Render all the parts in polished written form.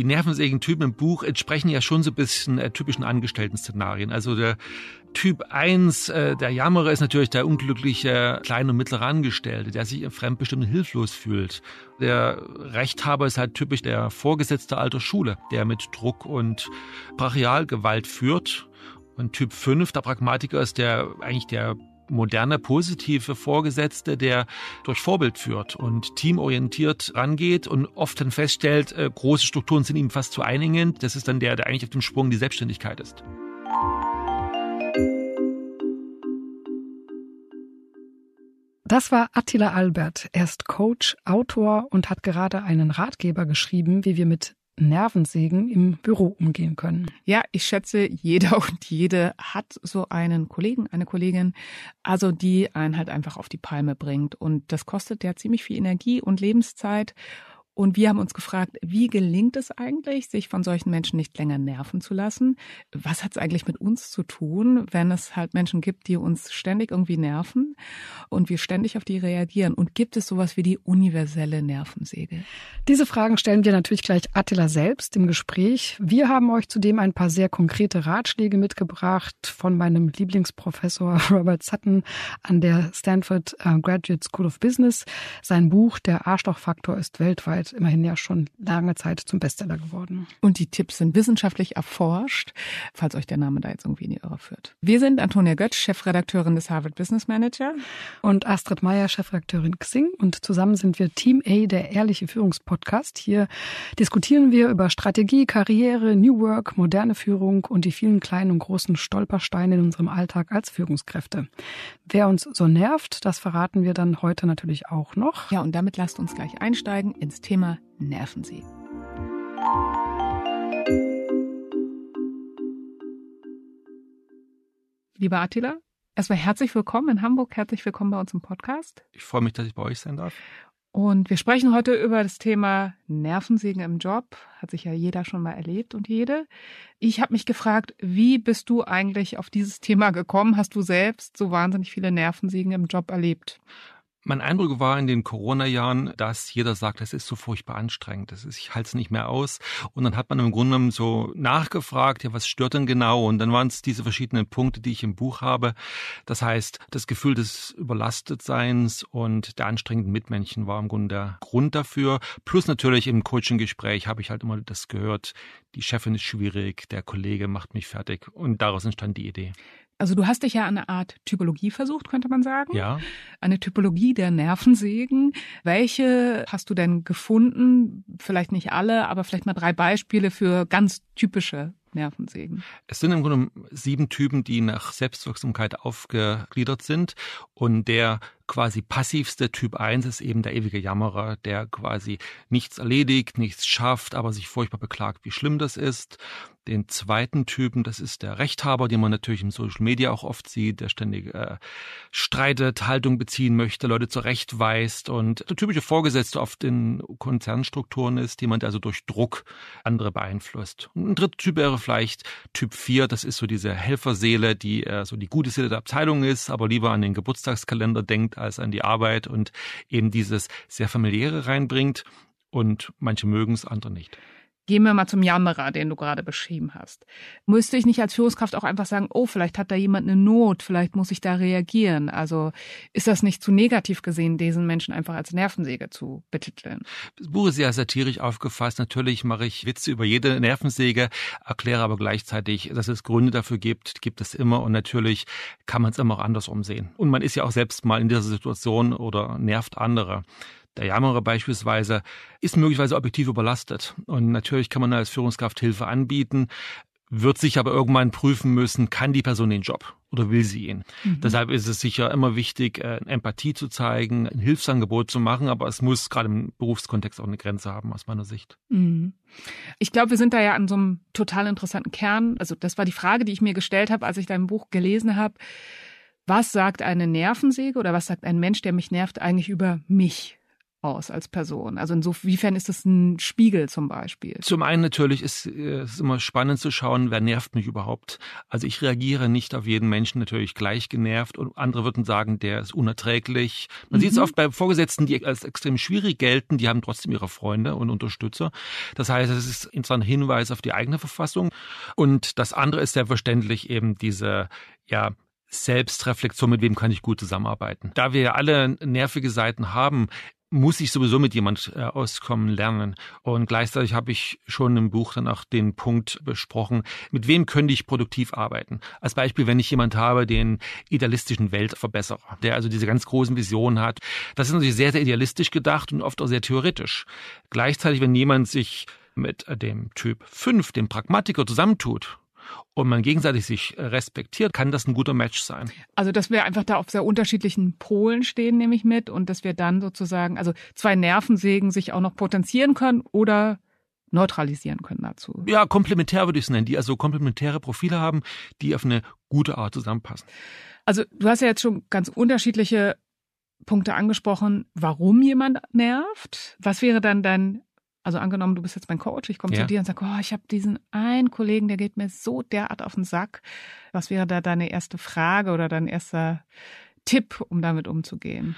Die Nervensägen-Typen im Buch entsprechen ja schon so ein bisschen typischen Angestellten-Szenarien. Also der Typ 1, der Jammerer, ist natürlich der unglückliche kleine und mittlere Angestellte, der sich fremdbestimmt und hilflos fühlt. Der Rechthaber ist halt typisch der Vorgesetzte alter Schule, der mit Druck und Brachialgewalt führt. Und Typ 5, der Pragmatiker, ist eigentlich der moderne, positive Vorgesetzte, der durch Vorbild führt und teamorientiert rangeht und oft dann feststellt, große Strukturen sind ihm fast zu einengend. Das ist dann der eigentlich auf dem Sprung in die Selbstständigkeit ist. Das war Attila Albert. Er ist Coach, Autor und hat gerade einen Ratgeber geschrieben, wie wir mit Nervensägen im Büro umgehen können. Ja, ich schätze, jeder und jede hat so einen Kollegen, eine Kollegin, also die einen halt einfach auf die Palme bringt. Und das kostet ja ziemlich viel Energie und Lebenszeit. Und wir haben uns gefragt, wie gelingt es eigentlich, sich von solchen Menschen nicht länger nerven zu lassen? Was hat es eigentlich mit uns zu tun, wenn es halt Menschen gibt, die uns ständig irgendwie nerven und wir ständig auf die reagieren? Und gibt es sowas wie die universelle Nervensäge? Diese Fragen stellen wir natürlich gleich Attila selbst im Gespräch. Wir haben euch zudem ein paar sehr konkrete Ratschläge mitgebracht von meinem Lieblingsprofessor Robert Sutton an der Stanford Graduate School of Business. Sein Buch Der Arschlochfaktor ist weltweit immerhin ja schon lange Zeit zum Bestseller geworden. Und die Tipps sind wissenschaftlich erforscht, falls euch der Name da jetzt irgendwie in die Irre führt. Wir sind Antonia Götz, Chefredakteurin des Harvard Business Manager. Und Astrid Meyer, Chefredakteurin Xing. Und zusammen sind wir Team A, der ehrliche Führungspodcast. Hier diskutieren wir über Strategie, Karriere, New Work, moderne Führung und die vielen kleinen und großen Stolpersteine in unserem Alltag als Führungskräfte. Wer uns so nervt, das verraten wir dann heute natürlich auch noch. Ja, und damit lasst uns gleich einsteigen ins Thema Nervensägen. Lieber Attila, erstmal herzlich willkommen in Hamburg, herzlich willkommen bei uns im Podcast. Ich freue mich, dass ich bei euch sein darf. Und wir sprechen heute über das Thema Nervensägen im Job. Hat sich ja jeder schon mal erlebt und jede. Ich habe mich gefragt, wie bist du eigentlich auf dieses Thema gekommen? Hast du selbst so wahnsinnig viele Nervensägen im Job erlebt? Mein Eindruck war in den Corona-Jahren, dass jeder sagt, es ist so furchtbar anstrengend, ich halte es nicht mehr aus. Und dann hat man im Grunde genommen so nachgefragt, ja, was stört denn genau? Und dann waren es diese verschiedenen Punkte, die ich im Buch habe. Das heißt, das Gefühl des Überlastetseins und der anstrengenden Mitmenschen war im Grunde der Grund dafür. Plus natürlich im Coaching-Gespräch habe ich halt immer das gehört, die Chefin ist schwierig, der Kollege macht mich fertig. Und daraus entstand die Idee. Also du hast dich ja an eine Art Typologie versucht, könnte man sagen. Ja. Eine Typologie der Nervensägen. Welche hast du denn gefunden? Vielleicht nicht alle, aber vielleicht mal 3 Beispiele für ganz typische Nervensägen. Es sind im Grunde 7 Typen, die nach Selbstwirksamkeit aufgegliedert sind. Und der quasi passivste Typ 1 ist eben der ewige Jammerer, der quasi nichts erledigt, nichts schafft, aber sich furchtbar beklagt, wie schlimm das ist. Den zweiten Typen, das ist der Rechthaber, den man natürlich im Social Media auch oft sieht, der ständig streitet, Haltung beziehen möchte, Leute zurechtweist und der typische Vorgesetzte oft in Konzernstrukturen ist, jemand, der also durch Druck andere beeinflusst. Und ein dritter Typ wäre vielleicht Typ 4, das ist so diese Helferseele, die so die gute Seele der Abteilung ist, aber lieber an den Geburtstagskalender denkt als an die Arbeit und eben dieses sehr familiäre reinbringt und manche mögen es, andere nicht. Gehen wir mal zum Jammerer, den du gerade beschrieben hast. Müsste ich nicht als Führungskraft auch einfach sagen, oh, vielleicht hat da jemand eine Not, vielleicht muss ich da reagieren? Also ist das nicht zu negativ gesehen, diesen Menschen einfach als Nervensäge zu betiteln? Das Buch ist sehr satirisch aufgefasst. Natürlich mache ich Witze über jede Nervensäge, erkläre aber gleichzeitig, dass es Gründe dafür gibt es immer und natürlich kann man es immer auch andersrum sehen. Und man ist ja auch selbst mal in dieser Situation oder nervt andere. Der Jammerer beispielsweise ist möglicherweise objektiv überlastet. Und natürlich kann man als Führungskraft Hilfe anbieten, wird sich aber irgendwann prüfen müssen, kann die Person den Job oder will sie ihn. Deshalb ist es sicher immer wichtig, Empathie zu zeigen, ein Hilfsangebot zu machen, aber es muss gerade im Berufskontext auch eine Grenze haben, aus meiner Sicht. Ich glaube, wir sind da ja an so einem total interessanten Kern. Also das war die Frage, die ich mir gestellt habe, als ich dein Buch gelesen habe. Was sagt eine Nervensäge oder was sagt ein Mensch, der mich nervt, eigentlich über mich? aus als Person? Also inwiefern ist das ein Spiegel zum Beispiel? Zum einen natürlich ist es immer spannend zu schauen, wer nervt mich überhaupt. Also ich reagiere nicht auf jeden Menschen natürlich gleich genervt und andere würden sagen, der ist unerträglich. Man sieht es oft bei Vorgesetzten, die als extrem schwierig gelten, die haben trotzdem ihre Freunde und Unterstützer. Das heißt, es ist insofern ein Hinweis auf die eigene Verfassung. Und das andere ist selbstverständlich eben diese, Selbstreflexion, mit wem kann ich gut zusammenarbeiten. Da wir ja alle nervige Seiten haben, muss ich sowieso mit jemand auskommen lernen. Und gleichzeitig habe ich schon im Buch dann auch den Punkt besprochen, mit wem könnte ich produktiv arbeiten. Als Beispiel, wenn ich jemand habe, den idealistischen Weltverbesserer, der also diese ganz großen Visionen hat. Das ist natürlich sehr, sehr idealistisch gedacht und oft auch sehr theoretisch. Gleichzeitig, wenn jemand sich mit dem Typ 5, dem Pragmatiker, zusammentut, und man gegenseitig sich respektiert, kann das ein guter Match sein. Also, dass wir einfach da auf sehr unterschiedlichen Polen stehen, nehme ich mit, und dass wir dann sozusagen, also zwei Nervensägen sich auch noch potenzieren können oder neutralisieren können dazu. Ja, komplementär würde ich es nennen, die also komplementäre Profile haben, die auf eine gute Art zusammenpassen. Also, du hast ja jetzt schon ganz unterschiedliche Punkte angesprochen, warum jemand nervt. Was wäre dann also angenommen, du bist jetzt mein Coach, ich komme zu dir und sage, ich habe diesen einen Kollegen, der geht mir so derart auf den Sack. Was wäre da deine erste Frage oder dein erster Tipp, um damit umzugehen?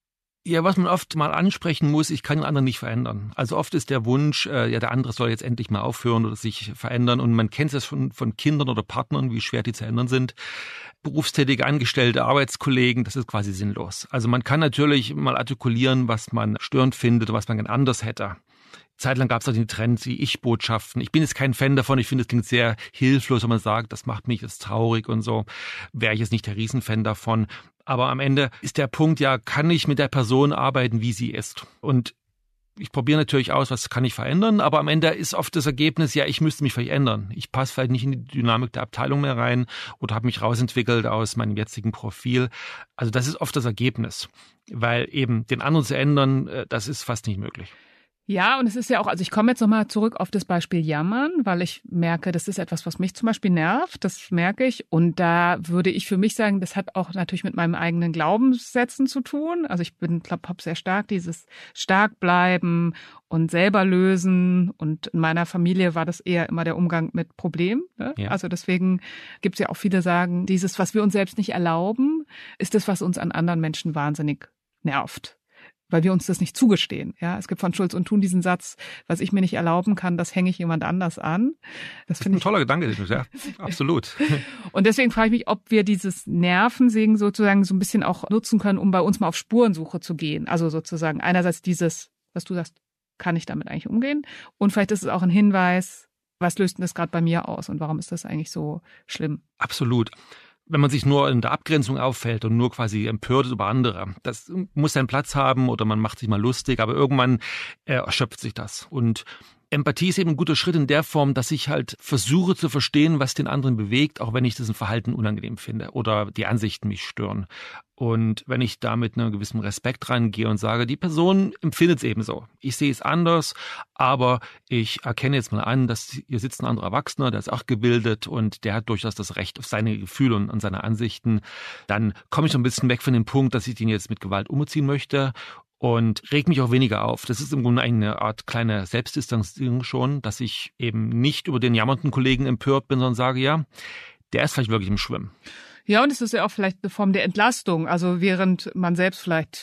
Ja, was man oft mal ansprechen muss, ich kann den anderen nicht verändern. Also oft ist der Wunsch, der andere soll jetzt endlich mal aufhören oder sich verändern. Und man kennt es von Kindern oder Partnern, wie schwer die zu ändern sind. Berufstätige, Angestellte, Arbeitskollegen, das ist quasi sinnlos. Also man kann natürlich mal artikulieren, was man störend findet oder was man gern anders hätte. Zeitlang gab es auch den Trend, die Ich-Botschaften. Ich bin jetzt kein Fan davon. Ich finde, es klingt sehr hilflos, wenn man sagt, das macht mich jetzt traurig und so. Wäre ich jetzt nicht der Riesenfan davon. Aber am Ende ist der Punkt, kann ich mit der Person arbeiten, wie sie ist? Und ich probiere natürlich aus, was kann ich verändern, aber am Ende ist oft das Ergebnis, ich müsste mich vielleicht ändern. Ich passe vielleicht nicht in die Dynamik der Abteilung mehr rein oder habe mich rausentwickelt aus meinem jetzigen Profil. Also das ist oft das Ergebnis, weil eben den anderen zu ändern, das ist fast nicht möglich. Ja, und es ist ja auch, also ich komme jetzt nochmal zurück auf das Beispiel Jammern, weil ich merke, das ist etwas, was mich zum Beispiel nervt, das merke ich. Und da würde ich für mich sagen, das hat auch natürlich mit meinem eigenen Glaubenssätzen zu tun. Also ich habe sehr stark dieses stark bleiben und selber lösen. Und in meiner Familie war das eher immer der Umgang mit Problemen. Ne? Ja. Also deswegen gibt es ja auch viele sagen, dieses, was wir uns selbst nicht erlauben, ist das, was uns an anderen Menschen wahnsinnig nervt. Weil wir uns das nicht zugestehen. Ja, es gibt von Schulz und Thun diesen Satz, was ich mir nicht erlauben kann, das hänge ich jemand anders an. Das finde ich ein toller Gedanke, ja, absolut. Und deswegen frage ich mich, ob wir dieses Nervensägen sozusagen so ein bisschen auch nutzen können, um bei uns mal auf Spurensuche zu gehen. Also sozusagen einerseits dieses, was du sagst, kann ich damit eigentlich umgehen? Und vielleicht ist es auch ein Hinweis, was löst denn das gerade bei mir aus und warum ist das eigentlich so schlimm? Absolut. Wenn man sich nur in der Abgrenzung auffällt und nur quasi empört über andere, das muss seinen Platz haben oder man macht sich mal lustig, aber irgendwann erschöpft sich das. Und Empathie ist eben ein guter Schritt in der Form, dass ich halt versuche zu verstehen, was den anderen bewegt, auch wenn ich das Verhalten unangenehm finde oder die Ansichten mich stören. Und wenn ich da mit einem gewissen Respekt rangehe und sage, die Person empfindet es eben so. Ich sehe es anders, aber ich erkenne jetzt mal an, dass hier sitzt ein anderer Erwachsener, der ist auch gebildet und der hat durchaus das Recht auf seine Gefühle und an seine Ansichten. Dann komme ich so ein bisschen weg von dem Punkt, dass ich den jetzt mit Gewalt umziehen möchte und reg mich auch weniger auf. Das ist im Grunde eine Art kleine Selbstdistanzierung schon, dass ich eben nicht über den jammernden Kollegen empört bin, sondern sage, der ist vielleicht wirklich im Schwimmen. Ja, und es ist ja auch vielleicht eine Form der Entlastung. Also während man selbst vielleicht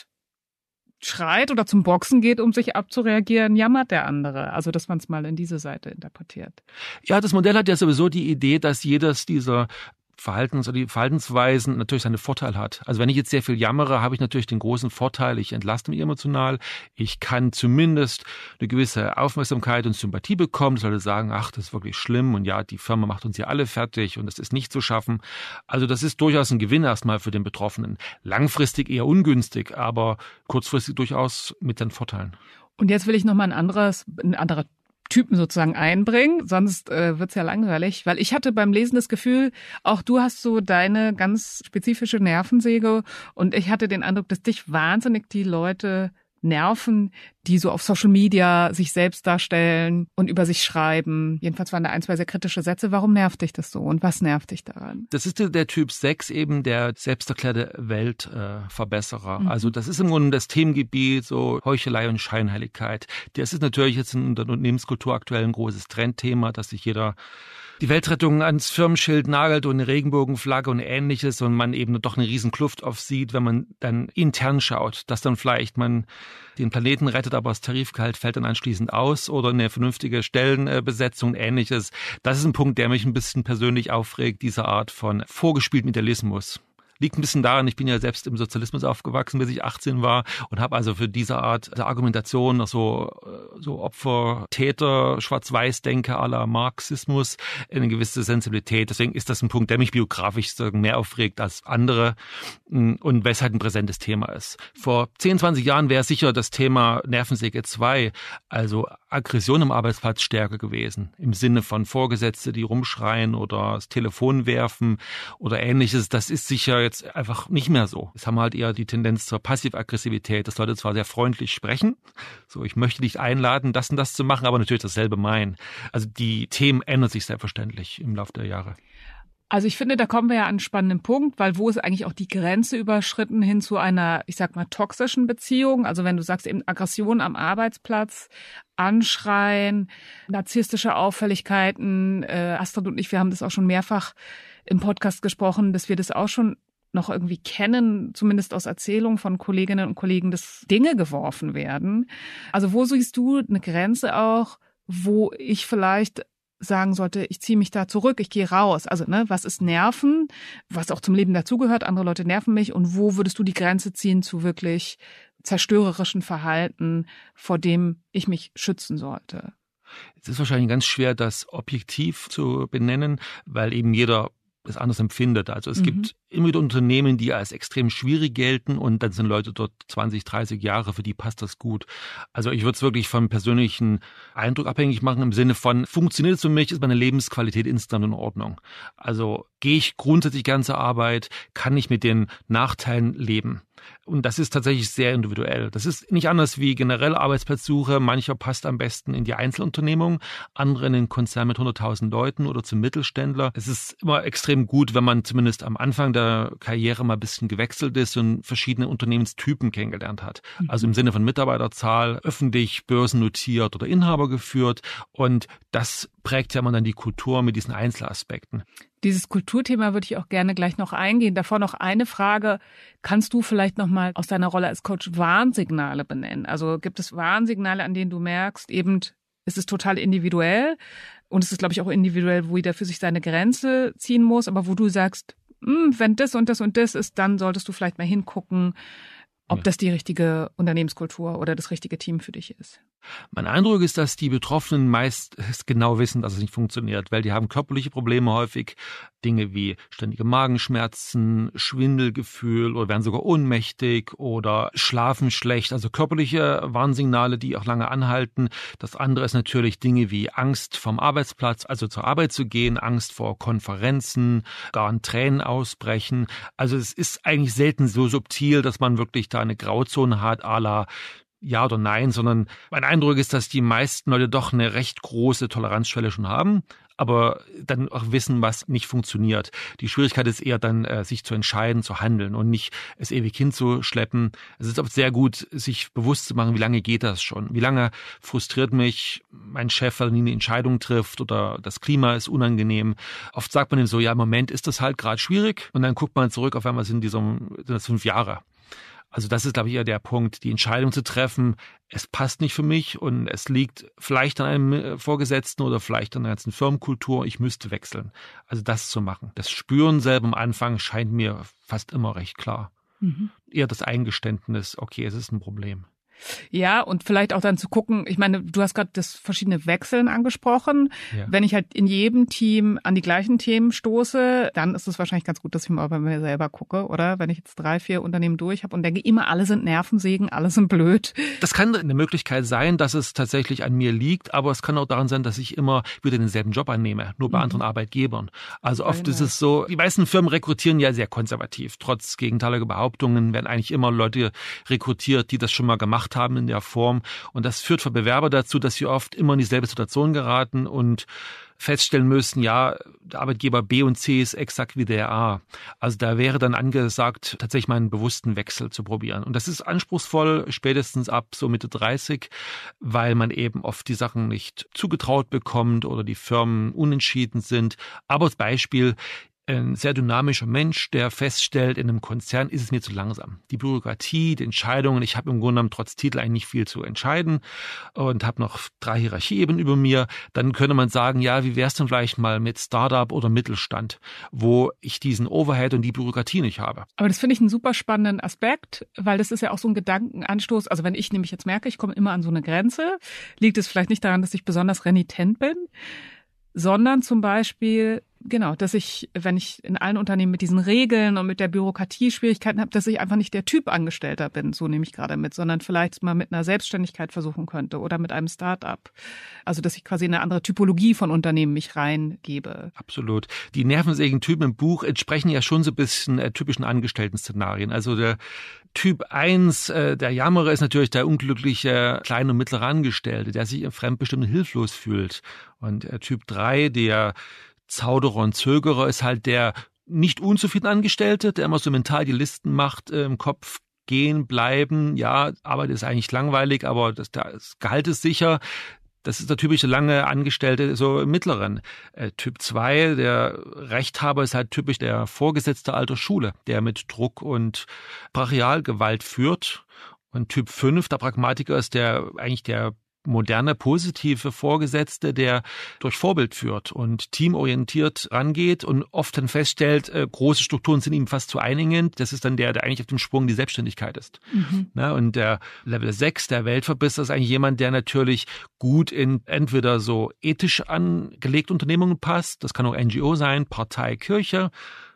schreit oder zum Boxen geht, um sich abzureagieren, jammert der andere. Also dass man es mal in diese Seite interpretiert. Ja, das Modell hat ja sowieso die Idee, dass jedes dieser Verhaltensweisen natürlich seine Vorteile hat. Also wenn ich jetzt sehr viel jammere, habe ich natürlich den großen Vorteil, ich entlaste mich emotional. Ich kann zumindest eine gewisse Aufmerksamkeit und Sympathie bekommen. Ich sollte sagen, ach, das ist wirklich schlimm und die Firma macht uns hier alle fertig und das ist nicht zu schaffen. Also das ist durchaus ein Gewinn erstmal für den Betroffenen. Langfristig eher ungünstig, aber kurzfristig durchaus mit den Vorteilen. Und jetzt will ich nochmal ein anderer Typen sozusagen einbringen, sonst wird's ja langweilig, weil ich hatte beim Lesen das Gefühl, auch du hast so deine ganz spezifische Nervensäge und ich hatte den Eindruck, dass dich wahnsinnig die Leute nerven, die so auf Social Media sich selbst darstellen und über sich schreiben. Jedenfalls waren da 1, 2 sehr kritische Sätze. Warum nervt dich das so und was nervt dich daran? Das ist der Typ 6 eben, der selbsterklärte Weltverbesserer. Also das ist im Grunde das Themengebiet, so Heuchelei und Scheinheiligkeit. Das ist natürlich jetzt in der Unternehmenskultur aktuell ein großes Trendthema, dass sich jeder die Weltrettung ans Firmenschild nagelt und eine Regenbogenflagge und Ähnliches und man eben doch eine riesen Kluft aufsieht, wenn man dann intern schaut, dass dann vielleicht man den Planeten rettet, aber das Tarifgehalt fällt dann anschließend aus oder eine vernünftige Stellenbesetzung und Ähnliches. Das ist ein Punkt, der mich ein bisschen persönlich aufregt, diese Art von vorgespieltem Idealismus. Liegt ein bisschen daran, ich bin ja selbst im Sozialismus aufgewachsen, bis ich 18 war und habe also für diese Art der Argumentation noch so Opfer, Täter, Schwarz-Weiß-Denke à la Marxismus eine gewisse Sensibilität. Deswegen ist das ein Punkt, der mich biografisch mehr aufregt als andere und weil es halt ein präsentes Thema ist. Vor 10, 20 Jahren wäre sicher das Thema Nervensäge 2, also Aggression am Arbeitsplatz, stärker gewesen. Im Sinne von Vorgesetzte, die rumschreien oder das Telefon werfen oder Ähnliches. Das ist sicher jetzt einfach nicht mehr so. Es haben halt eher die Tendenz zur Passivaggressivität, dass Leute zwar sehr freundlich sprechen, so ich möchte dich einladen, das und das zu machen, aber natürlich dasselbe meinen. Also die Themen ändern sich selbstverständlich im Laufe der Jahre. Also ich finde, da kommen wir ja an einen spannenden Punkt, weil wo ist eigentlich auch die Grenze überschritten hin zu einer, ich sag mal, toxischen Beziehung? Also wenn du sagst eben Aggression am Arbeitsplatz, Anschreien, narzisstische Auffälligkeiten, Astrid und ich, wir haben das auch schon mehrfach im Podcast gesprochen, dass wir das auch schon noch irgendwie kennen, zumindest aus Erzählungen von Kolleginnen und Kollegen, dass Dinge geworfen werden. Also wo siehst du eine Grenze auch, wo ich vielleicht sagen sollte, ich ziehe mich da zurück, ich gehe raus. Also was ist Nerven, was auch zum Leben dazugehört, andere Leute nerven mich und wo würdest du die Grenze ziehen zu wirklich zerstörerischen Verhalten, vor dem ich mich schützen sollte? Es ist wahrscheinlich ganz schwer, das objektiv zu benennen, weil eben jeder das anders empfindet. Also es gibt immer wieder Unternehmen, die als extrem schwierig gelten und dann sind Leute dort 20, 30 Jahre, für die passt das gut. Also ich würde es wirklich vom persönlichen Eindruck abhängig machen im Sinne von, funktioniert es für mich, ist meine Lebensqualität insgesamt in Ordnung. Also gehe ich grundsätzlich ganze Arbeit, kann ich mit den Nachteilen leben. Und das ist tatsächlich sehr individuell. Das ist nicht anders wie generell Arbeitsplatzsuche. Mancher passt am besten in die Einzelunternehmung, andere in den Konzern mit 100.000 Leuten oder zum Mittelständler. Es ist immer extrem gut, wenn man zumindest am Anfang der Karriere mal ein bisschen gewechselt ist und verschiedene Unternehmenstypen kennengelernt hat. Also im Sinne von Mitarbeiterzahl, öffentlich, börsennotiert oder Inhaber geführt. Und das prägt ja immer dann die Kultur mit diesen Einzelaspekten. Dieses Kulturthema würde ich auch gerne gleich noch eingehen. Davor noch eine Frage. Kannst du vielleicht noch mal aus deiner Rolle als Coach Warnsignale benennen? Also gibt es Warnsignale, an denen du merkst, eben es ist total individuell und es ist, glaube ich, auch individuell, wo jeder für sich seine Grenze ziehen muss, aber wo du sagst, wenn das und das und das ist, dann solltest du vielleicht mal hingucken, ob das die richtige Unternehmenskultur oder das richtige Team für dich ist. Mein Eindruck ist, dass die Betroffenen meist genau wissen, dass es nicht funktioniert, weil die haben körperliche Probleme häufig, Dinge wie ständige Magenschmerzen, Schwindelgefühl oder werden sogar ohnmächtig oder schlafen schlecht, also körperliche Warnsignale, die auch lange anhalten. Das andere ist natürlich Dinge wie Angst vom Arbeitsplatz, also zur Arbeit zu gehen, Angst vor Konferenzen, gar in Tränen ausbrechen. Also es ist eigentlich selten so subtil, dass man wirklich da eine Grauzone hat, à la ja oder nein, sondern mein Eindruck ist, dass die meisten Leute doch eine recht große Toleranzschwelle schon haben, aber dann auch wissen, was nicht funktioniert. Die Schwierigkeit ist eher dann, sich zu entscheiden, zu handeln und nicht es ewig hinzuschleppen. Es ist oft sehr gut, sich bewusst zu machen, wie lange geht das schon? Wie lange frustriert mich mein Chef, weil er nie eine Entscheidung trifft oder das Klima ist unangenehm. Oft sagt man ihm so, ja, im Moment ist das halt gerade schwierig und dann guckt man zurück, auf einmal sind das 5 Jahre. Also das ist, glaube ich, eher der Punkt, die Entscheidung zu treffen, es passt nicht für mich und es liegt vielleicht an einem Vorgesetzten oder vielleicht an der ganzen Firmenkultur, ich müsste wechseln. Also das zu machen. Das Spüren selber am Anfang scheint mir fast immer recht klar. Eher das Eingeständnis, okay, es ist ein Problem. Ja, und vielleicht auch dann zu gucken, ich meine, du hast gerade das verschiedene Wechseln angesprochen. Ja. Wenn ich halt in jedem Team an die gleichen Themen stoße, dann ist es wahrscheinlich ganz gut, dass ich mal bei mir selber gucke, oder? Wenn ich jetzt 3, 4 Unternehmen durch habe und denke, immer alle sind Nervensägen, alle sind blöd. Das kann eine Möglichkeit sein, dass es tatsächlich an mir liegt, aber es kann auch daran sein, dass ich immer wieder denselben Job annehme, nur bei anderen Arbeitgebern. Also oft ist es so, die meisten Firmen rekrutieren ja sehr konservativ. Trotz gegenteiliger Behauptungen werden eigentlich immer Leute rekrutiert, die das schon mal gemacht gemacht haben in der Form. Und das führt für Bewerber dazu, dass sie oft immer in dieselbe Situation geraten und feststellen müssen, ja, der Arbeitgeber B und C ist exakt wie der A. Also da wäre dann angesagt, tatsächlich mal einen bewussten Wechsel zu probieren. Und das ist anspruchsvoll, spätestens ab so Mitte 30, weil man eben oft die Sachen nicht zugetraut bekommt oder die Firmen unentschieden sind. Aber als Beispiel, ein sehr dynamischer Mensch, der feststellt, in einem Konzern ist es mir zu langsam. Die Bürokratie, die Entscheidungen, ich habe im Grunde genommen trotz Titel eigentlich nicht viel zu entscheiden und habe noch 3 Hierarchieebenen über mir. Dann könnte man sagen, ja, wie wär's denn vielleicht mal mit Startup oder Mittelstand, wo ich diesen Overhead und die Bürokratie nicht habe. Aber das finde ich einen super spannenden Aspekt, weil das ist ja auch so ein Gedankenanstoß. Also wenn ich nämlich jetzt merke, ich komme immer an so eine Grenze, liegt es vielleicht nicht daran, dass ich besonders renitent bin, sondern zum Beispiel, genau, dass ich, wenn ich in allen Unternehmen mit diesen Regeln und mit der Bürokratie Schwierigkeiten habe, dass ich einfach nicht der Typ Angestellter bin, so nehme ich gerade mit, sondern vielleicht mal mit einer Selbstständigkeit versuchen könnte oder mit einem Start-up. Also, dass ich quasi in eine andere Typologie von Unternehmen mich reingebe. Absolut. Die nervensägen Typen im Buch entsprechen ja schon so ein bisschen typischen Angestellten-Szenarien. Also der Typ 1, der Jammerer, ist natürlich der unglückliche kleine und mittlere Angestellte, der sich fremdbestimmt und hilflos fühlt. Und Typ 3, der Zauderer und Zögerer, ist halt der nicht unzufriedene Angestellte, der immer so mental die Listen macht, im Kopf gehen, bleiben, ja, Arbeit ist eigentlich langweilig, aber das Gehalt ist sicher. Das ist der typische lange Angestellte, so im Mittleren. Typ 2, der Rechthaber, ist halt typisch der Vorgesetzte alter Schule, der mit Druck und Brachialgewalt führt. Und Typ 5, der Pragmatiker, ist der moderne, positive Vorgesetzte, der durch Vorbild führt und teamorientiert rangeht und oft dann feststellt, große Strukturen sind ihm fast zu einengend. Das ist dann der eigentlich auf dem Sprung in die Selbstständigkeit ist. Na, und der Level 6, der Weltverbisser, ist eigentlich jemand, der natürlich gut in entweder so ethisch angelegte Unternehmungen passt, das kann auch NGO sein, Partei, Kirche.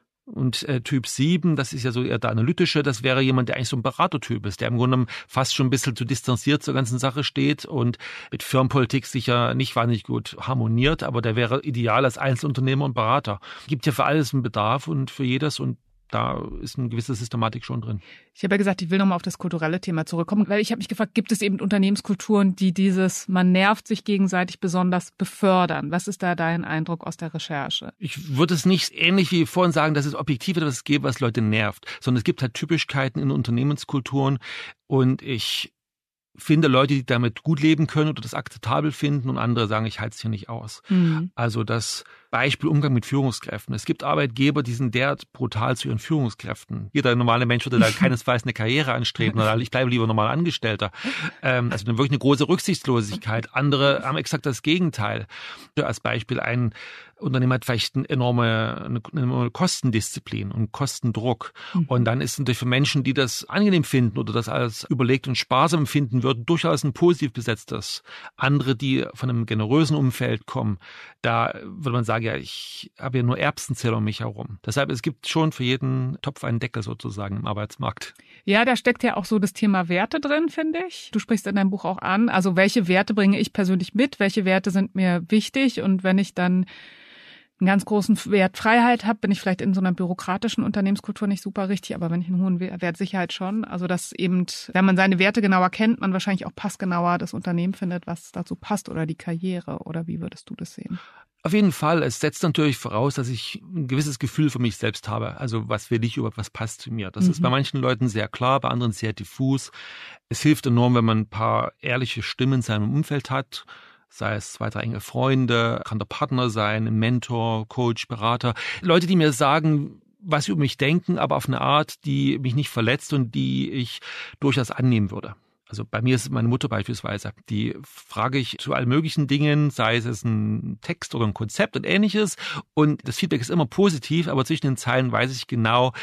Und Typ 7, das ist ja so eher der analytische, das wäre jemand, der eigentlich so ein Beratertyp ist, der im Grunde fast schon ein bisschen zu distanziert zur ganzen Sache steht und mit Firmenpolitik sicher nicht wahnsinnig gut harmoniert, aber der wäre ideal als Einzelunternehmer und Berater. Gibt ja für alles einen Bedarf und für jedes, und da ist eine gewisse Systematik schon drin. Ich habe ja gesagt, ich will nochmal auf das kulturelle Thema zurückkommen, weil ich habe mich gefragt, gibt es eben Unternehmenskulturen, die dieses man nervt sich gegenseitig besonders befördern? Was ist da dein Eindruck aus der Recherche? Ich würde es nicht ähnlich wie vorhin sagen, dass es objektiv etwas gibt, was Leute nervt, sondern es gibt halt Typischkeiten in Unternehmenskulturen, und ich finde Leute, die damit gut leben können oder das akzeptabel finden, und andere sagen, ich halte es hier nicht aus. Also das Beispiel Umgang mit Führungskräften. Es gibt Arbeitgeber, die sind derart brutal zu ihren Führungskräften. Jeder normale Mensch würde da keinesfalls eine Karriere anstreben, oder ich bleibe lieber normal Angestellter. Also wirklich eine große Rücksichtslosigkeit. Andere haben exakt das Gegenteil. Als Beispiel ein Unternehmen hat vielleicht eine enorme Kostendisziplin und Kostendruck. Und dann ist natürlich für Menschen, die das angenehm finden oder das als überlegt und sparsam empfinden würden, durchaus ein positiv besetztes. Andere, die von einem generösen Umfeld kommen, da würde man sagen, ja, ich habe ja nur Erbsenzähler um mich herum. Deshalb, es gibt schon für jeden Topf einen Deckel sozusagen im Arbeitsmarkt. Ja, da steckt ja auch so das Thema Werte drin, finde ich. Du sprichst in deinem Buch auch an. Also welche Werte bringe ich persönlich mit? Welche Werte sind mir wichtig? Und wenn ich dann einen ganz großen Wert Freiheit habe, bin ich vielleicht in so einer bürokratischen Unternehmenskultur nicht super richtig, aber wenn ich einen hohen Wert Sicherheit schon, also dass eben, wenn man seine Werte genauer kennt, man wahrscheinlich auch passgenauer das Unternehmen findet, was dazu passt, oder die Karriere, oder wie würdest du das sehen? Auf jeden Fall. Es setzt natürlich voraus, dass ich ein gewisses Gefühl für mich selbst habe. Also was will ich überhaupt, was passt zu mir? Das ist bei manchen Leuten sehr klar, bei anderen sehr diffus. Es hilft enorm, wenn man ein paar ehrliche Stimmen in seinem Umfeld hat. Sei es 2, 3 enge Freunde, kann der Partner sein, ein Mentor, Coach, Berater. Leute, die mir sagen, was sie über mich denken, aber auf eine Art, die mich nicht verletzt und die ich durchaus annehmen würde. Also bei mir ist es meine Mutter beispielsweise. Die frage ich zu allen möglichen Dingen, sei es ein Text oder ein Konzept und Ähnliches. Und das Feedback ist immer positiv, aber zwischen den Zeilen weiß ich genau,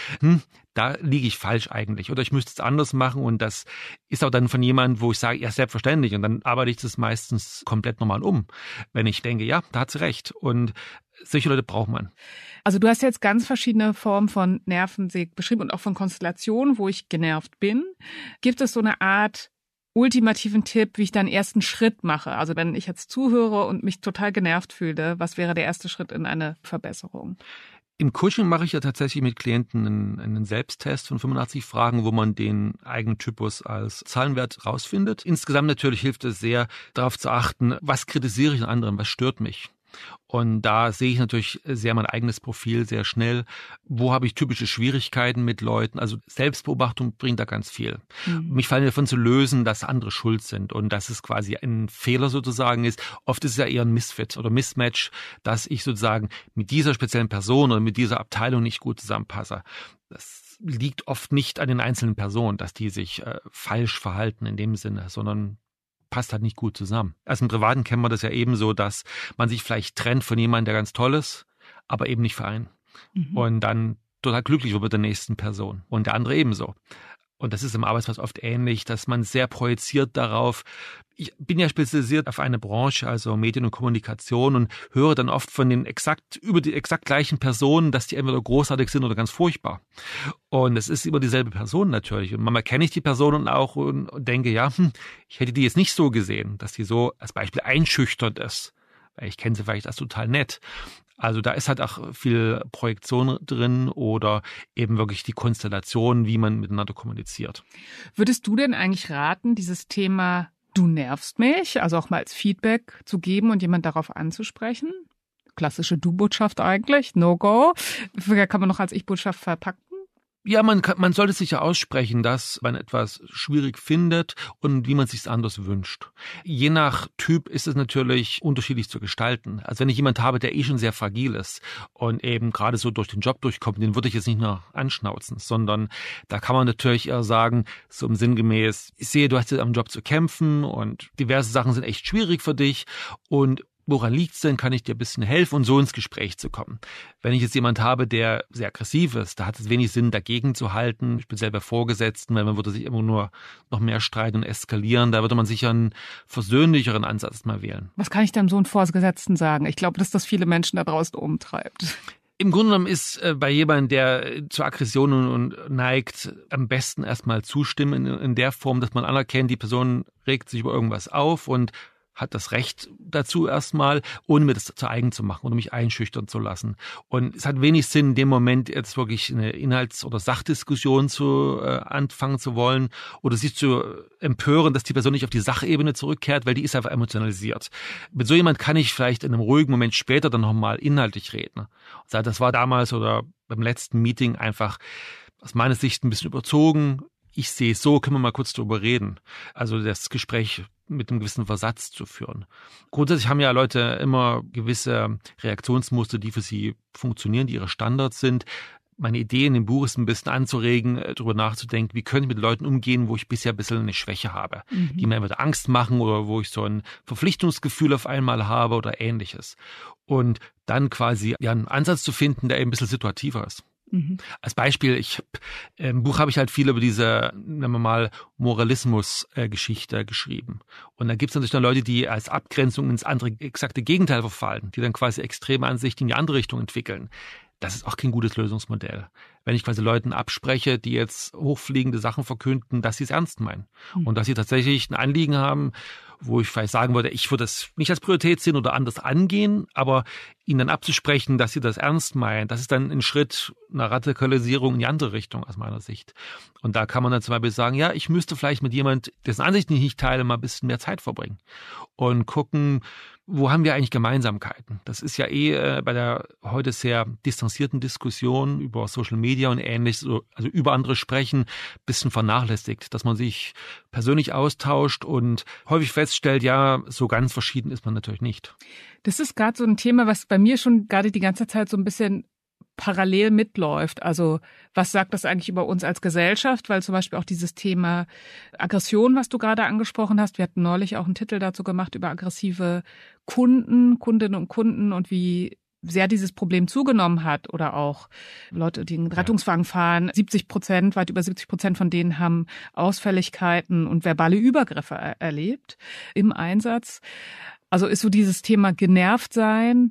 da liege ich falsch eigentlich. Oder ich müsste es anders machen. Und das ist auch dann von jemandem, wo ich sage, ja, selbstverständlich. Und dann arbeite ich das meistens komplett normal um. Wenn ich denke, ja, da hat sie recht. Und solche Leute braucht man. Also du hast jetzt ganz verschiedene Formen von Nervensäge beschrieben und auch von Konstellationen, wo ich genervt bin. Gibt es so eine Art ultimativen Tipp, wie ich dann ersten Schritt mache? Also wenn ich jetzt zuhöre und mich total genervt fühle, was wäre der erste Schritt in eine Verbesserung? Im Coaching mache ich ja tatsächlich mit Klienten einen Selbsttest von 85 Fragen, wo man den eigenen Typus als Zahlenwert rausfindet. Insgesamt natürlich hilft es sehr, darauf zu achten, was kritisiere ich an anderen, was stört mich. Und da sehe ich natürlich sehr mein eigenes Profil sehr schnell. Wo habe ich typische Schwierigkeiten mit Leuten? Also Selbstbeobachtung bringt da ganz viel. Mich fallen davon zu lösen, dass andere schuld sind und dass es quasi ein Fehler sozusagen ist. Oft ist es ja eher ein Misfit oder Mismatch, dass ich sozusagen mit dieser speziellen Person oder mit dieser Abteilung nicht gut zusammenpasse. Das liegt oft nicht an den einzelnen Personen, dass die sich falsch verhalten in dem Sinne, sondern passt halt nicht gut zusammen. Also im Privaten kennen wir das ja ebenso, dass man sich vielleicht trennt von jemandem, der ganz toll ist, aber eben nicht für einen. Und dann total glücklich wird mit der nächsten Person und der andere ebenso. Und das ist im Arbeitsplatz oft ähnlich, dass man sehr projiziert darauf. Ich bin ja spezialisiert auf eine Branche, also Medien und Kommunikation, und höre dann oft von den über die exakt gleichen Personen, dass die entweder großartig sind oder ganz furchtbar. Und es ist immer dieselbe Person natürlich. Und manchmal kenne ich die Personen auch und denke, ja, ich hätte die jetzt nicht so gesehen, dass die so als Beispiel einschüchternd ist. Weil ich kenne sie vielleicht als total nett. Also da ist halt auch viel Projektion drin oder eben wirklich die Konstellation, wie man miteinander kommuniziert. Würdest du denn eigentlich raten, dieses Thema "Du nervst mich", also auch mal als Feedback zu geben und jemand darauf anzusprechen? Klassische Du-Botschaft eigentlich, No-Go. Kann man noch als Ich-Botschaft verpacken? Ja, man sollte sich ja aussprechen, dass man etwas schwierig findet und wie man es sich anders wünscht. Je nach Typ ist es natürlich unterschiedlich zu gestalten. Also wenn ich jemand habe, der schon sehr fragil ist und eben gerade so durch den Job durchkommt, den würde ich jetzt nicht nur anschnauzen, sondern da kann man natürlich eher sagen, so im Sinngemäß, ich sehe, du hast jetzt am Job zu kämpfen und diverse Sachen sind echt schwierig für dich und woran liegt's denn? Kann ich dir ein bisschen helfen und so ins Gespräch zu kommen? Wenn ich jetzt jemand habe, der sehr aggressiv ist, da hat es wenig Sinn, dagegen zu halten, speziell bei Vorgesetzten, weil man würde sich immer nur noch mehr streiten und eskalieren. Da würde man sicher einen versöhnlicheren Ansatz mal wählen. Was kann ich denn so einem Vorgesetzten sagen? Ich glaube, dass das viele Menschen da draußen umtreibt. Im Grunde genommen ist bei jemandem, der zu Aggressionen neigt, am besten erstmal zustimmen in der Form, dass man anerkennt, die Person regt sich über irgendwas auf und hat das Recht dazu erstmal, ohne mir das zu eigen zu machen oder mich einschüchtern zu lassen. Und es hat wenig Sinn, in dem Moment jetzt wirklich eine Inhalts- oder Sachdiskussion anfangen zu wollen oder sich zu empören, dass die Person nicht auf die Sachebene zurückkehrt, weil die ist einfach emotionalisiert. Mit so jemand kann ich vielleicht in einem ruhigen Moment später dann nochmal inhaltlich reden. Und sagen, das war damals oder beim letzten Meeting einfach aus meiner Sicht ein bisschen überzogen. Ich sehe es so, können wir mal kurz drüber reden. Also das Gespräch mit einem gewissen Versatz zu führen. Grundsätzlich haben ja Leute immer gewisse Reaktionsmuster, die für sie funktionieren, die ihre Standards sind. Meine Idee in dem Buch ist ein bisschen anzuregen, darüber nachzudenken, wie könnte ich mit Leuten umgehen, wo ich bisher ein bisschen eine Schwäche habe, die mir entweder Angst machen oder wo ich so ein Verpflichtungsgefühl auf einmal habe oder Ähnliches. Und dann quasi einen Ansatz zu finden, der eben ein bisschen situativer ist. Als Beispiel, im Buch habe ich halt viel über diese, nennen wir mal, Moralismus-Geschichte geschrieben. Und da gibt es natürlich dann Leute, die als Abgrenzung ins andere exakte Gegenteil verfallen, die dann quasi extreme Ansichten in die andere Richtung entwickeln. Das ist auch kein gutes Lösungsmodell. Wenn ich quasi Leuten abspreche, die jetzt hochfliegende Sachen verkünden, dass sie es ernst meinen und dass sie tatsächlich ein Anliegen haben, wo ich vielleicht sagen würde, ich würde das nicht als Priorität sehen oder anders angehen, aber ihnen dann abzusprechen, dass sie das ernst meinen, das ist dann ein Schritt einer Radikalisierung in die andere Richtung aus meiner Sicht. Und da kann man dann zum Beispiel sagen, ja, ich müsste vielleicht mit jemand, dessen Ansichten ich nicht teile, mal ein bisschen mehr Zeit verbringen und gucken, wo haben wir eigentlich Gemeinsamkeiten? Das ist ja bei der heute sehr distanzierten Diskussion über Social Media und Ähnliches, also über andere sprechen, ein bisschen vernachlässigt, dass man sich persönlich austauscht und häufig feststellt, ja, so ganz verschieden ist man natürlich nicht. Das ist gerade so ein Thema, was bei mir schon gerade die ganze Zeit so ein bisschen parallel mitläuft. Also was sagt das eigentlich über uns als Gesellschaft? Weil zum Beispiel auch dieses Thema Aggression, was du gerade angesprochen hast, wir hatten neulich auch einen Titel dazu gemacht über aggressive Kundinnen und Kunden und wie sehr dieses Problem zugenommen hat oder auch Leute, die einen Rettungswagen fahren, weit über 70% von denen haben Ausfälligkeiten und verbale Übergriffe erlebt im Einsatz. Also ist so dieses Thema genervt sein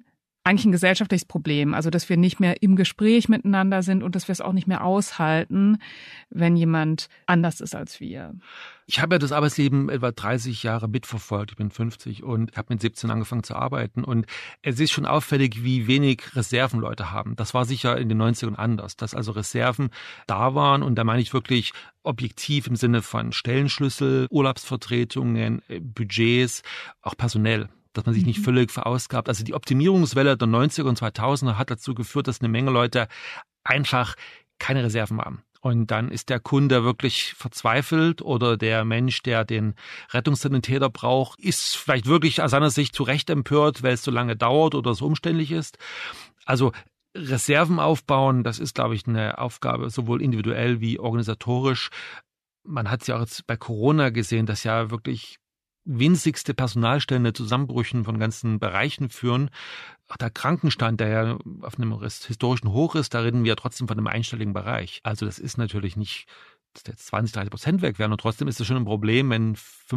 eigentlich ein gesellschaftliches Problem. Also, dass wir nicht mehr im Gespräch miteinander sind und dass wir es auch nicht mehr aushalten, wenn jemand anders ist als wir. Ich habe ja das Arbeitsleben etwa 30 Jahre mitverfolgt. Ich bin 50 und habe mit 17 angefangen zu arbeiten. Und es ist schon auffällig, wie wenig Reserven Leute haben. Das war sicher in den 90ern anders, dass also Reserven da waren. Und da meine ich wirklich objektiv im Sinne von Stellenschlüssel, Urlaubsvertretungen, Budgets, auch personell, dass man sich nicht völlig verausgabt. Also die Optimierungswelle der 90er und 2000er hat dazu geführt, dass eine Menge Leute einfach keine Reserven haben. Und dann ist der Kunde wirklich verzweifelt oder der Mensch, der den Rettungssanitäter braucht, ist vielleicht wirklich aus seiner Sicht zu Recht empört, weil es so lange dauert oder so umständlich ist. Also Reserven aufbauen, das ist, glaube ich, eine Aufgabe sowohl individuell wie organisatorisch. Man hat es ja auch jetzt bei Corona gesehen, dass ja wirklich winzigste Personalstände Zusammenbrüchen von ganzen Bereichen führen. Auch der Krankenstand, der ja auf einem historischen Hoch ist, da reden wir ja trotzdem von einem einstelligen Bereich. Also das ist natürlich nicht, dass jetzt 20-30% weg wären und trotzdem ist es schon ein Problem, wenn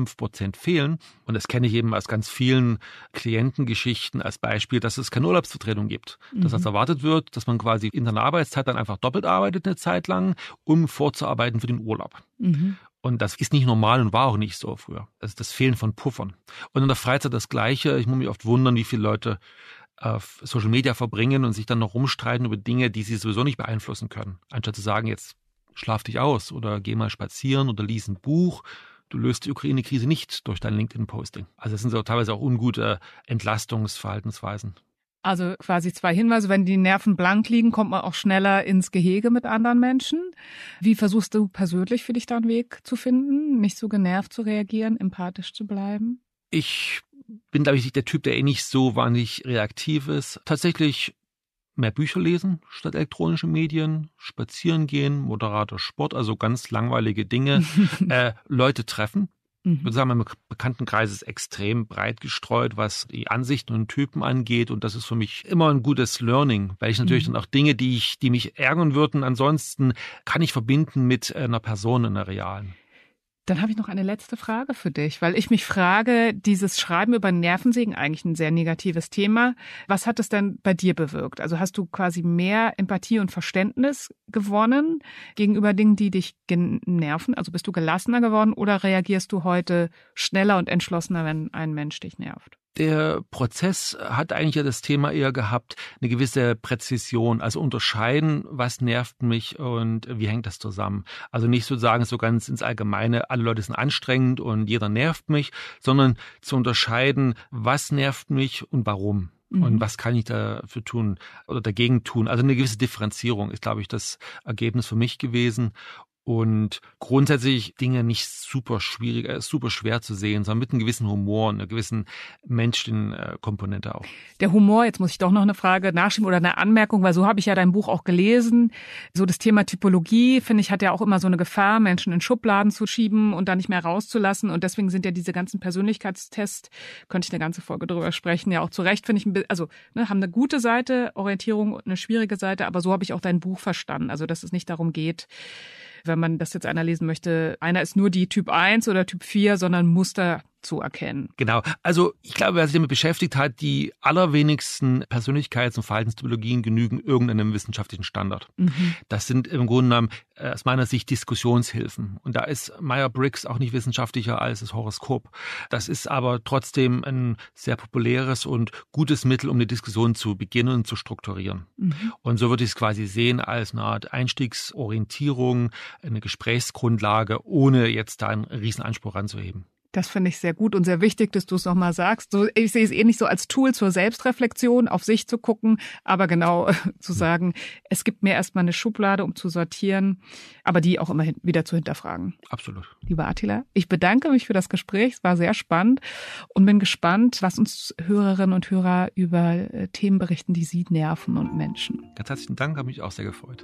5% fehlen. Und das kenne ich eben aus ganz vielen Klientengeschichten als Beispiel, dass es keine Urlaubsvertretung gibt. Dass das erwartet wird, dass man quasi in seiner Arbeitszeit dann einfach doppelt arbeitet eine Zeit lang, um vorzuarbeiten für den Urlaub. Und das ist nicht normal und war auch nicht so früher. Das ist das Fehlen von Puffern. Und in der Freizeit das Gleiche. Ich muss mich oft wundern, wie viele Leute auf Social Media verbringen und sich dann noch rumstreiten über Dinge, die sie sowieso nicht beeinflussen können. Anstatt zu sagen, jetzt schlaf dich aus oder geh mal spazieren oder lies ein Buch. Du löst die Ukraine-Krise nicht durch dein LinkedIn-Posting. Also das sind so teilweise auch ungute Entlastungsverhaltensweisen. Also quasi 2 Hinweise, wenn die Nerven blank liegen, kommt man auch schneller ins Gehege mit anderen Menschen. Wie versuchst du persönlich für dich da einen Weg zu finden, nicht so genervt zu reagieren, empathisch zu bleiben? Ich bin, glaube ich, der Typ, der nicht so wahnsinnig reaktiv ist. Tatsächlich mehr Bücher lesen statt elektronische Medien, spazieren gehen, moderater Sport, also ganz langweilige Dinge, Leute treffen. Ich würde sagen, mein Bekanntenkreis ist extrem breit gestreut, was die Ansichten und Typen angeht. Und das ist für mich immer ein gutes Learning, weil ich natürlich dann auch Dinge, die mich ärgern würden, ansonsten kann ich verbinden mit einer Person, einer realen. Dann habe ich noch eine letzte Frage für dich, weil ich mich frage, dieses Schreiben über Nervensägen, eigentlich ein sehr negatives Thema. Was hat es denn bei dir bewirkt? Also hast du quasi mehr Empathie und Verständnis gewonnen gegenüber Dingen, die dich nerven? Also bist du gelassener geworden oder reagierst du heute schneller und entschlossener, wenn ein Mensch dich nervt? Der Prozess hat eigentlich ja das Thema eher gehabt, eine gewisse Präzision, also unterscheiden, was nervt mich und wie hängt das zusammen. Also nicht sozusagen so ganz ins Allgemeine, alle Leute sind anstrengend und jeder nervt mich, sondern zu unterscheiden, was nervt mich und warum. Und was kann ich dafür tun oder dagegen tun? Also eine gewisse Differenzierung ist, glaube ich, das Ergebnis für mich gewesen. Und grundsätzlich Dinge nicht super schwer zu sehen, sondern mit einem gewissen Humor, einer gewissen menschlichen Komponente auch. Der Humor, jetzt muss ich doch noch eine Frage nachschieben oder eine Anmerkung, weil so habe ich ja dein Buch auch gelesen. So das Thema Typologie, finde ich, hat ja auch immer so eine Gefahr, Menschen in Schubladen zu schieben und dann nicht mehr rauszulassen. Und deswegen sind ja diese ganzen Persönlichkeitstests, könnte ich eine ganze Folge drüber sprechen, ja auch zu Recht, finde ich, also haben eine gute Seite, Orientierung und eine schwierige Seite, aber so habe ich auch dein Buch verstanden. Also dass es nicht darum geht, wenn man das jetzt einer lesen möchte, einer ist nur die Typ 1 oder Typ 4, sondern Muster zu erkennen. Genau. Also ich glaube, wer sich damit beschäftigt hat, die allerwenigsten Persönlichkeits- und Verhaltenstypologien genügen irgendeinem wissenschaftlichen Standard. Das sind im Grunde genommen aus meiner Sicht Diskussionshilfen. Und da ist Myers-Briggs auch nicht wissenschaftlicher als das Horoskop. Das ist aber trotzdem ein sehr populäres und gutes Mittel, um eine Diskussion zu beginnen und zu strukturieren. Und so würde ich es quasi sehen als eine Art Einstiegsorientierung, eine Gesprächsgrundlage, ohne jetzt da einen riesen Anspruch ranzuheben. Das finde ich sehr gut und sehr wichtig, dass du es nochmal sagst. So, ich sehe es nicht so als Tool zur Selbstreflexion, auf sich zu gucken, aber genau zu sagen, es gibt mir erstmal eine Schublade, um zu sortieren, aber die auch immer wieder zu hinterfragen. Absolut. Lieber Attila, ich bedanke mich für das Gespräch. Es war sehr spannend und bin gespannt, was uns Hörerinnen und Hörer über Themen berichten, die sie nerven und Menschen. Ganz herzlichen Dank, habe mich auch sehr gefreut.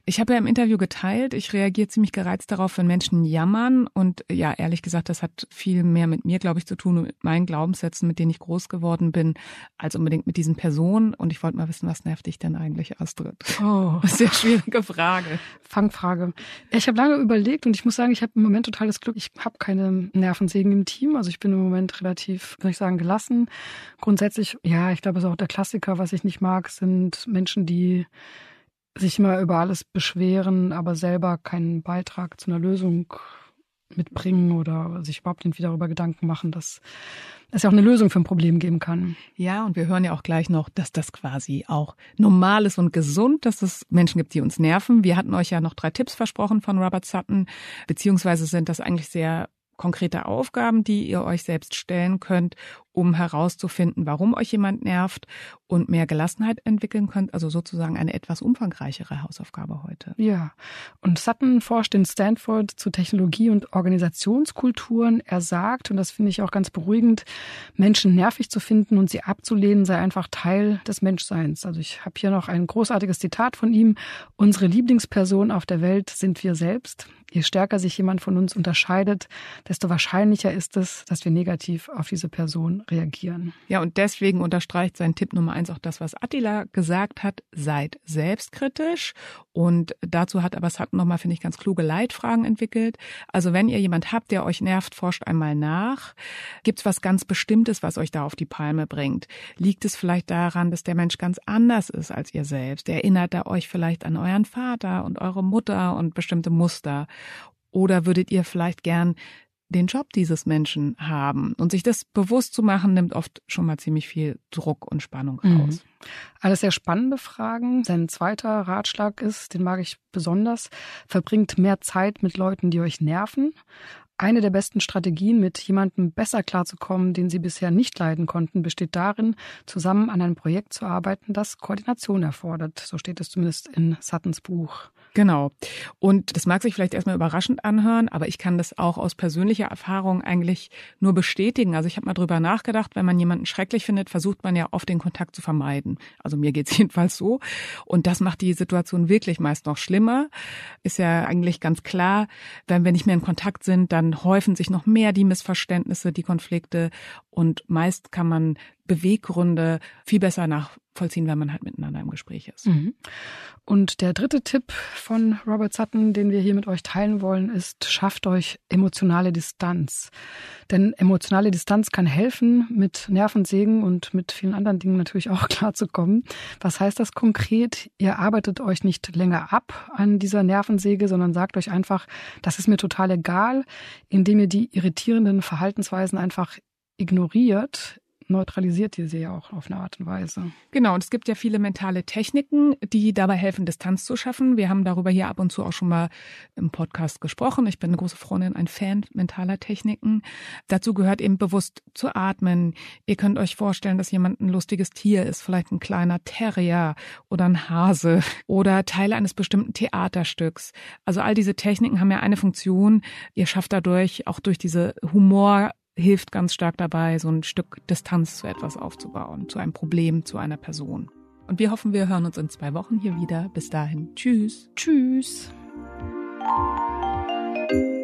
Ich habe ja im Interview geteilt, ich reagiere ziemlich gereizt darauf, wenn Menschen jammern. Und ja, ehrlich gesagt, das hat viel mehr mit mir, glaube ich, zu tun und mit meinen Glaubenssätzen, mit denen ich groß geworden bin, als unbedingt mit diesen Personen. Und ich wollte mal wissen, was nervt dich denn eigentlich, Astrid? Oh, sehr schwierige Frage. Fangfrage. Ich habe lange überlegt und ich muss sagen, ich habe im Moment totales Glück. Ich habe keine Nervensägen im Team. Also ich bin im Moment relativ, kann ich sagen, gelassen. Grundsätzlich, ja, ich glaube, es ist auch der Klassiker. Was ich nicht mag, sind Menschen, die sich immer über alles beschweren, aber selber keinen Beitrag zu einer Lösung mitbringen oder sich überhaupt irgendwie darüber Gedanken machen, dass es ja auch eine Lösung für ein Problem geben kann. Ja, und wir hören ja auch gleich noch, dass das quasi auch normal ist und gesund, dass es Menschen gibt, die uns nerven. Wir hatten euch ja noch 3 Tipps versprochen von Robert Sutton, beziehungsweise sind das eigentlich sehr konkrete Aufgaben, die ihr euch selbst stellen könnt, um herauszufinden, warum euch jemand nervt und mehr Gelassenheit entwickeln könnt. Also sozusagen eine etwas umfangreichere Hausaufgabe heute. Ja, und Sutton forscht in Stanford zu Technologie- und Organisationskulturen. Er sagt, und das finde ich auch ganz beruhigend, Menschen nervig zu finden und sie abzulehnen, sei einfach Teil des Menschseins. Also ich habe hier noch ein großartiges Zitat von ihm. Unsere Lieblingsperson auf der Welt sind wir selbst. Je stärker sich jemand von uns unterscheidet, desto wahrscheinlicher ist es, dass wir negativ auf diese Person reagieren. Ja, und deswegen unterstreicht sein Tipp Nummer 1 auch das, was Attila gesagt hat. Seid selbstkritisch. Und dazu hat aber Sutton nochmal, finde ich, ganz kluge Leitfragen entwickelt. Also wenn ihr jemand habt, der euch nervt, forscht einmal nach. Gibt es was ganz Bestimmtes, was euch da auf die Palme bringt? Liegt es vielleicht daran, dass der Mensch ganz anders ist als ihr selbst? Erinnert er euch vielleicht an euren Vater und eure Mutter und bestimmte Muster? Oder würdet ihr vielleicht gern den Job dieses Menschen haben? Und sich das bewusst zu machen, nimmt oft schon mal ziemlich viel Druck und Spannung raus. Alles sehr spannende Fragen. Sein zweiter Ratschlag ist, den mag ich besonders, verbringt mehr Zeit mit Leuten, die euch nerven. Eine der besten Strategien, mit jemandem besser klarzukommen, den Sie bisher nicht leiden konnten, besteht darin, zusammen an einem Projekt zu arbeiten, das Koordination erfordert. So steht es zumindest in Suttons Buch. Genau. Und das mag sich vielleicht erstmal überraschend anhören, aber ich kann das auch aus persönlicher Erfahrung eigentlich nur bestätigen. Also ich habe mal drüber nachgedacht, wenn man jemanden schrecklich findet, versucht man ja oft den Kontakt zu vermeiden. Also mir geht's jedenfalls so. Und das macht die Situation wirklich meist noch schlimmer. Ist ja eigentlich ganz klar, wenn wir nicht mehr in Kontakt sind, dann häufen sich noch mehr die Missverständnisse, die Konflikte. Und meist kann man Beweggründe viel besser nachvollziehen, wenn man halt miteinander im Gespräch ist. Und der dritte Tipp von Robert Sutton, den wir hier mit euch teilen wollen, ist, schafft euch emotionale Distanz. Denn emotionale Distanz kann helfen, mit Nervensägen und mit vielen anderen Dingen natürlich auch klarzukommen. Was heißt das konkret? Ihr arbeitet euch nicht länger ab an dieser Nervensäge, sondern sagt euch einfach, das ist mir total egal, indem ihr die irritierenden Verhaltensweisen einfach ignoriert, neutralisiert ihr sie ja auch auf eine Art und Weise. Genau, und es gibt ja viele mentale Techniken, die dabei helfen, Distanz zu schaffen. Wir haben darüber hier ab und zu auch schon mal im Podcast gesprochen. Ich bin eine große Freundin, ein Fan mentaler Techniken. Dazu gehört eben bewusst zu atmen. Ihr könnt euch vorstellen, dass jemand ein lustiges Tier ist, vielleicht ein kleiner Terrier oder ein Hase oder Teil eines bestimmten Theaterstücks. Also all diese Techniken haben ja eine Funktion. Ihr schafft dadurch, auch durch diese Humor, hilft ganz stark dabei, so ein Stück Distanz zu etwas aufzubauen, zu einem Problem, zu einer Person. Und wir hoffen, wir hören uns in 2 Wochen hier wieder. Bis dahin. Tschüss. Tschüss.